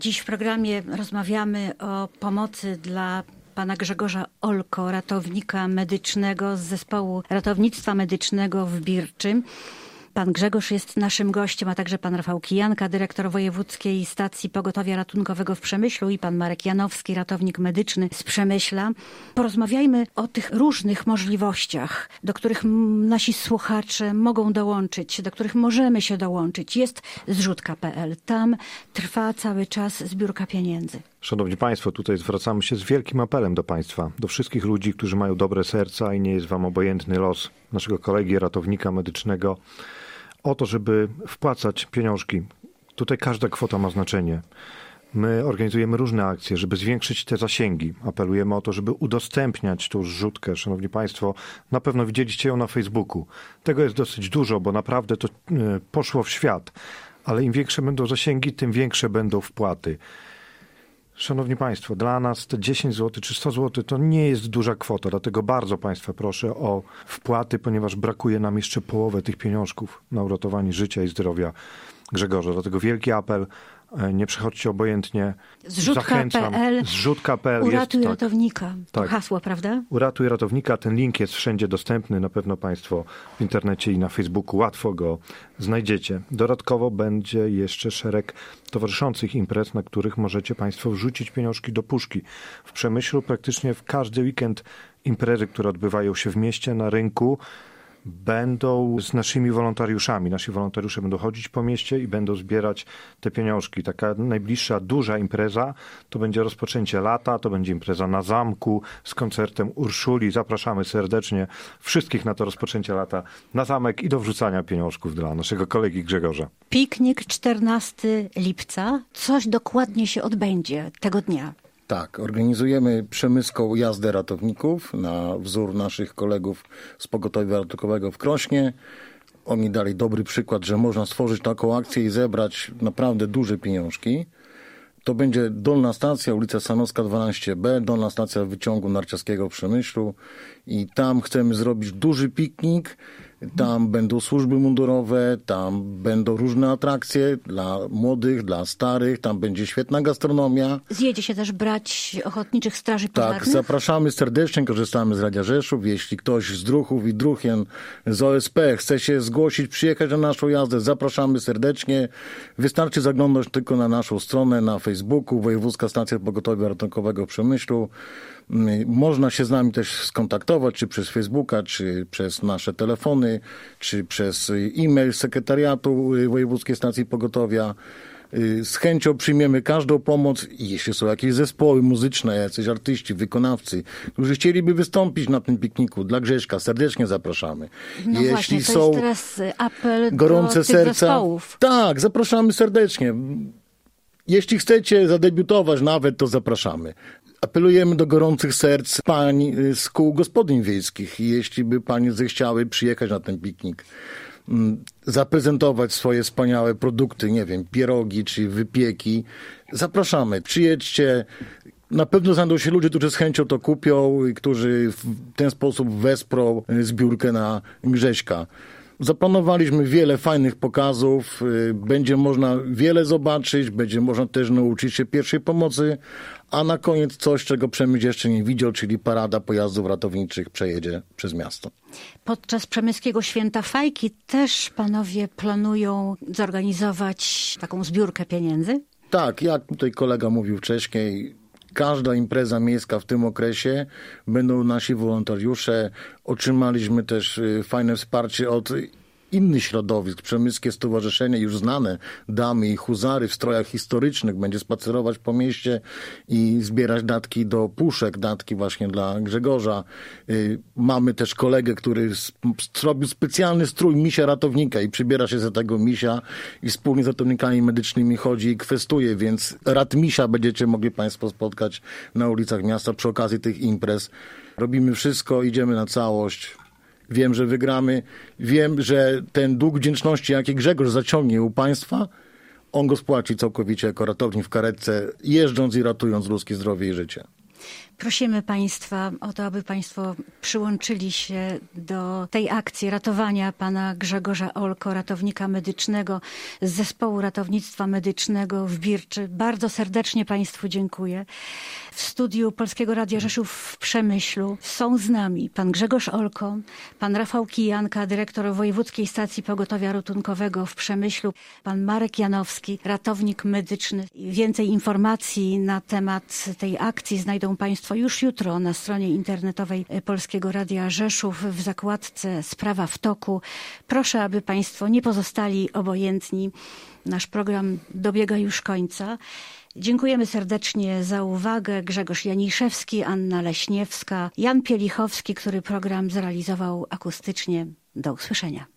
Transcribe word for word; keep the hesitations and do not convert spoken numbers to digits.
Dziś w programie rozmawiamy o pomocy dla pana Grzegorza Olko, ratownika medycznego z Zespołu Ratownictwa Medycznego w Birczym. Pan Grzegorz jest naszym gościem, a także pan Rafał Kijanka, dyrektor Wojewódzkiej Stacji Pogotowia Ratunkowego w Przemyślu i pan Marek Janowski, ratownik medyczny z Przemyśla. Porozmawiajmy o tych różnych możliwościach, do których nasi słuchacze mogą dołączyć, do których możemy się dołączyć. Jest zrzutka kropka pe el. Tam trwa cały czas zbiórka pieniędzy. Szanowni Państwo, tutaj zwracamy się z wielkim apelem do Państwa, do wszystkich ludzi, którzy mają dobre serca i nie jest Wam obojętny los naszego kolegi ratownika medycznego, o to, żeby wpłacać pieniążki. Tutaj każda kwota ma znaczenie. My organizujemy różne akcje, żeby zwiększyć te zasięgi. Apelujemy o to, żeby udostępniać tą zrzutkę. Szanowni Państwo, na pewno widzieliście ją na Facebooku. Tego jest dosyć dużo, bo naprawdę to poszło w świat. Ale im większe będą zasięgi, tym większe będą wpłaty. Szanowni Państwo, dla nas te dziesięć złotych czy sto złotych to nie jest duża kwota, dlatego bardzo Państwa proszę o wpłaty, ponieważ brakuje nam jeszcze połowę tych pieniążków na uratowanie życia i zdrowia Grzegorza. Dlatego wielki apel, nie przechodźcie obojętnie. Zrzutka kropka pe el. Zrzutka kropka pe el. Uratuj jest, ratownika. Tak, to hasło, prawda? Uratuj ratownika. Ten link jest wszędzie dostępny. Na pewno Państwo w internecie i na Facebooku łatwo go znajdziecie. Dodatkowo będzie jeszcze szereg towarzyszących imprez, na których możecie Państwo wrzucić pieniążki do puszki. W Przemyślu praktycznie w każdy weekend imprezy, które odbywają się w mieście, na rynku, będą z naszymi wolontariuszami. Nasi wolontariusze będą chodzić po mieście i będą zbierać te pieniążki. Taka najbliższa duża impreza to będzie rozpoczęcie lata, to będzie impreza na zamku z koncertem Urszuli. Zapraszamy serdecznie wszystkich na to rozpoczęcie lata na zamek i do wrzucania pieniążków dla naszego kolegi Grzegorza. Piknik czternastego lipca. Coś dokładnie się odbędzie tego dnia. Tak, organizujemy przemyską jazdę ratowników na wzór naszych kolegów z Pogotowia Ratunkowego w Krośnie. Oni dali dobry przykład, że można stworzyć taką akcję i zebrać naprawdę duże pieniążki. To będzie Dolna Stacja, ulica Sanocka dwanaście B, Dolna Stacja Wyciągu Narciarskiego w Przemyślu i tam chcemy zrobić duży piknik. Tam będą służby mundurowe, tam będą różne atrakcje dla młodych, dla starych, tam będzie świetna gastronomia. Zjedzie się też brać ochotniczych straży pożarnych? Tak, zapraszamy serdecznie, korzystamy z Radia Rzeszów. Jeśli ktoś z Druhów i Druhien z O S P chce się zgłosić, przyjechać na naszą jazdę, zapraszamy serdecznie. Wystarczy zaglądać tylko na naszą stronę na Facebooku, Wojewódzka Stacja Pogotowia Ratunkowego w Przemyślu. Można się z nami też skontaktować, czy przez Facebooka, czy przez nasze telefony, czy przez e-mail sekretariatu Wojewódzkiej Stacji Pogotowia. Z chęcią przyjmiemy każdą pomoc i jeśli są jakieś zespoły muzyczne, jacyś artyści, wykonawcy, którzy chcieliby wystąpić na tym pikniku dla Grześka, serdecznie zapraszamy. No jeśli właśnie, to są jest teraz apel gorące do tych serca, zespołów. Tak, zapraszamy serdecznie. Jeśli chcecie zadebiutować nawet, to zapraszamy. Apelujemy do gorących serc pań z kół gospodyń wiejskich. Jeśli by panie zechciały przyjechać na ten piknik, zaprezentować swoje wspaniałe produkty, nie wiem, pierogi czy wypieki, zapraszamy. Przyjedźcie. Na pewno znajdą się ludzie, którzy z chęcią to kupią i którzy w ten sposób wesprą zbiórkę na Grześka. Zaplanowaliśmy wiele fajnych pokazów, będzie można wiele zobaczyć, będzie można też nauczyć się pierwszej pomocy, a na koniec coś, czego Przemysł jeszcze nie widział, czyli parada pojazdów ratowniczych przejedzie przez miasto. Podczas Przemyskiego Święta Fajki też panowie planują zorganizować taką zbiórkę pieniędzy? Tak, jak tutaj kolega mówił wcześniej, każda impreza miejska w tym okresie będą nasi wolontariusze. Otrzymaliśmy też fajne wsparcie od innych środowisk. Przemyskie Stowarzyszenie, już znane damy i huzary w strojach historycznych, będzie spacerować po mieście i zbierać datki do puszek, datki właśnie dla Grzegorza. Mamy też kolegę, który zrobił specjalny strój misia ratownika i przybiera się za tego misia i wspólnie z ratownikami medycznymi chodzi i kwestuje, więc rat misia będziecie mogli Państwo spotkać na ulicach miasta przy okazji tych imprez. Robimy wszystko, idziemy na całość. Wiem, że wygramy. Wiem, że ten dług wdzięczności, jaki Grzegorz zaciągnie u państwa, on go spłaci całkowicie jako ratownik w karetce, jeżdżąc i ratując ludzkie zdrowie i życie. Prosimy Państwa o to, aby Państwo przyłączyli się do tej akcji ratowania pana Grzegorza Olko, ratownika medycznego z Zespołu Ratownictwa Medycznego w Birczy. Bardzo serdecznie Państwu dziękuję. W studiu Polskiego Radia Rzeszów w Przemyślu są z nami pan Grzegorz Olko, pan Rafał Kijanka, dyrektor Wojewódzkiej Stacji Pogotowia Ratunkowego w Przemyślu, pan Marek Janowski, ratownik medyczny. Więcej informacji na temat tej akcji znajdą Państwo już jutro na stronie internetowej Polskiego Radia Rzeszów w zakładce Sprawa w toku. Proszę, aby Państwo nie pozostali obojętni. Nasz program dobiega już końca. Dziękujemy serdecznie za uwagę. Grzegorz Janiszewski, Anna Leśniewska, Jan Pielichowski, który program zrealizował akustycznie. Do usłyszenia.